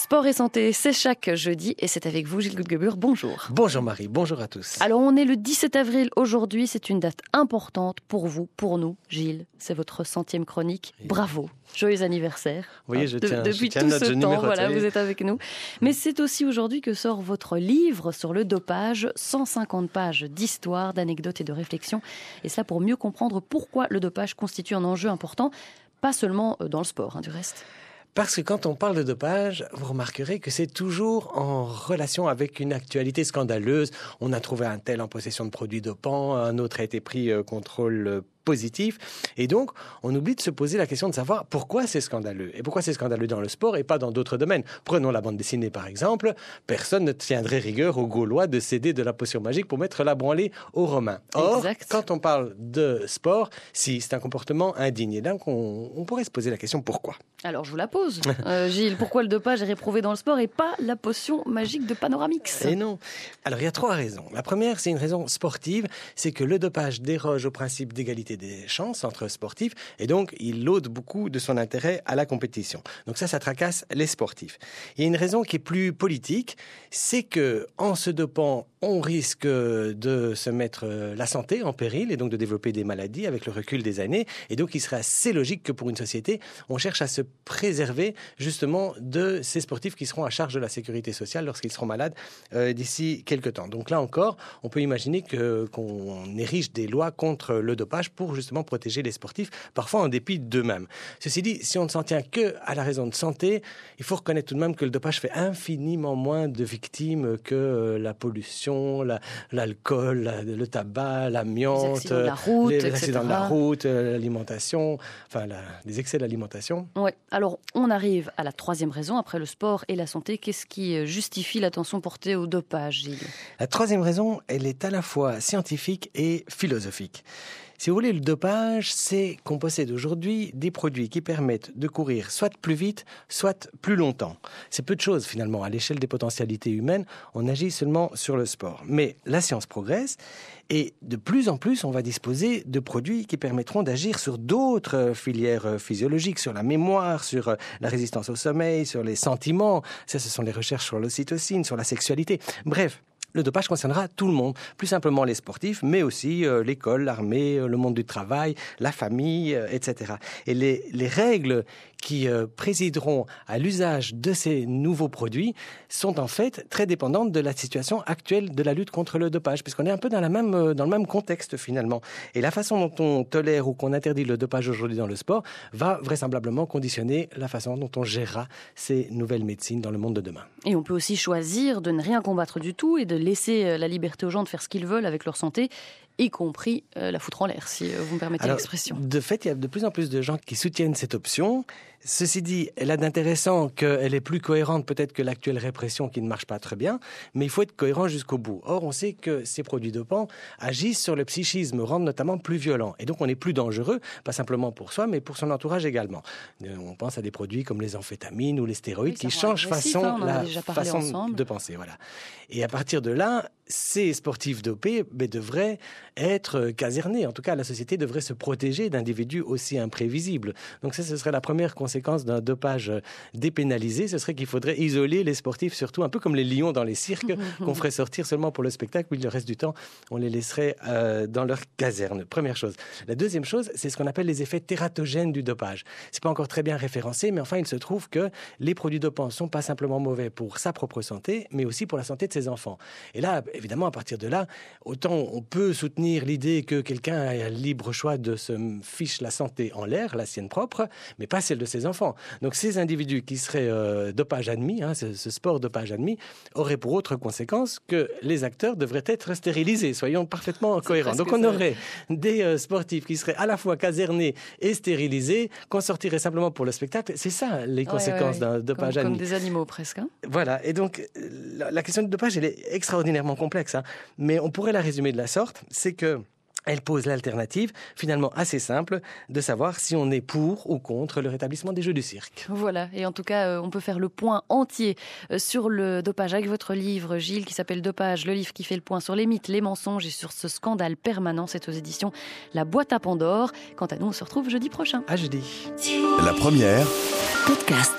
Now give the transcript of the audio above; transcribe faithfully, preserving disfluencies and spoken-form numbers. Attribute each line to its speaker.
Speaker 1: Sport et santé, c'est chaque jeudi et c'est avec vous Gilles Goudgebur, bonjour.
Speaker 2: Bonjour Marie, bonjour à tous.
Speaker 1: Alors on est le dix-sept avril aujourd'hui, c'est une date importante pour vous, pour nous. Gilles, c'est votre centième chronique, bravo, joyeux anniversaire.
Speaker 2: Vous voyez, je
Speaker 1: De,
Speaker 2: tiens,
Speaker 1: depuis
Speaker 2: je tiens
Speaker 1: tout
Speaker 2: notre
Speaker 1: ce temps,
Speaker 2: numéroté.
Speaker 1: voilà, vous êtes avec nous. Mais c'est aussi aujourd'hui que sort votre livre sur le dopage, cent cinquante pages d'histoire, d'anecdotes et de réflexions. Et cela pour mieux comprendre pourquoi le dopage constitue un enjeu important, pas seulement dans le sport, hein, du reste.
Speaker 2: Parce que quand on parle de dopage, vous remarquerez que c'est toujours en relation avec une actualité scandaleuse. On a trouvé un tel en possession de produits dopants, un autre a été pris euh, contrôle positif. Et donc, on oublie de se poser la question de savoir pourquoi c'est scandaleux. Et pourquoi c'est scandaleux dans le sport et pas dans d'autres domaines. Prenons la bande dessinée, par exemple. Personne ne tiendrait rigueur aux Gaulois de céder de la potion magique pour mettre la branlée aux Romains. Or,
Speaker 1: exact.
Speaker 2: Quand on parle de sport, si c'est un comportement indigne. Et donc, on, on pourrait se poser la question pourquoi.
Speaker 1: Alors, je vous la pose, euh, Gilles. Pourquoi le dopage est réprouvé dans le sport et pas la potion magique de Panoramix ?
Speaker 2: Et non. Alors, il y a trois raisons. La première, c'est une raison sportive. C'est que le dopage déroge au principe d'égalité des chances entre sportifs et donc il ôte beaucoup de son intérêt à la compétition. Donc ça, ça tracasse les sportifs. Il y a une raison qui est plus politique, c'est que en se dopant, on risque de se mettre la santé en péril et donc de développer des maladies avec le recul des années. Et donc il serait assez logique que pour une société, on cherche à se préserver justement de ces sportifs qui seront à charge de la sécurité sociale lorsqu'ils seront malades euh, d'ici quelques temps. Donc là encore, on peut imaginer que, qu'on érige des lois contre le dopage pour justement protéger les sportifs, parfois en dépit d'eux-mêmes. Ceci dit, si on ne s'en tient que à la raison de santé, il faut reconnaître tout de même que le dopage fait infiniment moins de victimes que la pollution, la, l'alcool, la, le tabac, l'amiante,
Speaker 1: les accidents de la route,
Speaker 2: les,
Speaker 1: et cetera.
Speaker 2: les accidents de la route, l'alimentation, enfin la, les excès d'alimentation.
Speaker 1: Ouais. Alors, on arrive à la troisième raison, après le sport et la santé. Qu'est-ce qui justifie l'attention portée au dopage, Gilles ?
Speaker 2: La troisième raison, elle est à la fois scientifique et philosophique. Si vous voulez, le dopage, c'est qu'on possède aujourd'hui des produits qui permettent de courir soit plus vite, soit plus longtemps. C'est peu de choses finalement. À l'échelle des potentialités humaines, on agit seulement sur le sport. Mais la science progresse et de plus en plus, on va disposer de produits qui permettront d'agir sur d'autres filières physiologiques, sur la mémoire, sur la résistance au sommeil, sur les sentiments. Ça, ce sont les recherches sur l'ocytocine, sur la sexualité. Bref. Le dopage concernera tout le monde, plus simplement les sportifs, mais aussi euh, l'école, l'armée, euh, le monde du travail, la famille, euh, et cetera. Et les, les règles qui euh, présideront à l'usage de ces nouveaux produits sont en fait très dépendantes de la situation actuelle de la lutte contre le dopage, puisqu'on est un peu dans, la même, euh, dans le même contexte finalement. Et la façon dont on tolère ou qu'on interdit le dopage aujourd'hui dans le sport va vraisemblablement conditionner la façon dont on gérera ces nouvelles médecines dans le monde de demain.
Speaker 1: Et on peut aussi choisir de ne rien combattre du tout et de laisser la liberté aux gens de faire ce qu'ils veulent avec leur santé, y compris euh, la foutre en l'air, si vous me permettez
Speaker 2: Alors,
Speaker 1: l'expression.
Speaker 2: De fait, il y a de plus en plus de gens qui soutiennent cette option. Ceci dit, elle a d'intéressant qu'elle est plus cohérente peut-être que l'actuelle répression qui ne marche pas très bien, mais il faut être cohérent jusqu'au bout. Or, on sait que ces produits dopants agissent sur le psychisme, rendent notamment plus violent. Et donc, on est plus dangereux, pas simplement pour soi, mais pour son entourage également. On pense à des produits comme les amphétamines ou les stéroïdes
Speaker 1: oui,
Speaker 2: qui changent façon,
Speaker 1: hein,
Speaker 2: la façon
Speaker 1: ensemble.
Speaker 2: de penser. Voilà. Et à partir de là, ces sportifs dopés ben, devraient être casernés. En tout cas, la société devrait se protéger d'individus aussi imprévisibles. Donc ça, ce serait la première conséquence d'un dopage dépénalisé. Ce serait qu'il faudrait isoler les sportifs, surtout un peu comme les lions dans les cirques, qu'on ferait sortir seulement pour le spectacle, puis le reste du temps, on les laisserait euh, dans leur caserne. Première chose. La deuxième chose, c'est ce qu'on appelle les effets tératogènes du dopage. C'est pas encore très bien référencé, mais enfin, il se trouve que les produits dopants sont pas simplement mauvais pour sa propre santé, mais aussi pour la santé de ses enfants. Et là, évidemment, à partir de là, autant on peut soutenir l'idée que quelqu'un a le libre choix de se fiche la santé en l'air, la sienne propre, mais pas celle de ses enfants. Donc ces individus qui seraient euh, dopage admis, hein, ce, ce sport dopage admis, auraient pour autre conséquence que les acteurs devraient être stérilisés. Soyons parfaitement cohérents. Donc on ça. aurait des euh, sportifs qui seraient à la fois casernés et stérilisés, qu'on sortirait simplement pour le spectacle. C'est ça les conséquences ouais, ouais, ouais. d'un dopage
Speaker 1: comme,
Speaker 2: admis.
Speaker 1: Comme des animaux presque. Hein.
Speaker 2: Voilà. Et donc la, la question du dopage, elle est extraordinairement complexe. Hein. Mais on pourrait la résumer de la sorte, c'est que elle pose l'alternative, finalement assez simple, de savoir si on est pour ou contre le rétablissement des jeux du cirque.
Speaker 1: Voilà, et en tout cas, euh, on peut faire le point entier euh, sur le dopage avec votre livre, Gilles, qui s'appelle Dopage, le livre qui fait le point sur les mythes, les mensonges et sur ce scandale permanent. C'est aux éditions La Boîte à Pandore. Quant à nous, on se retrouve jeudi prochain.
Speaker 2: À jeudi.
Speaker 3: La première.
Speaker 1: Podcast.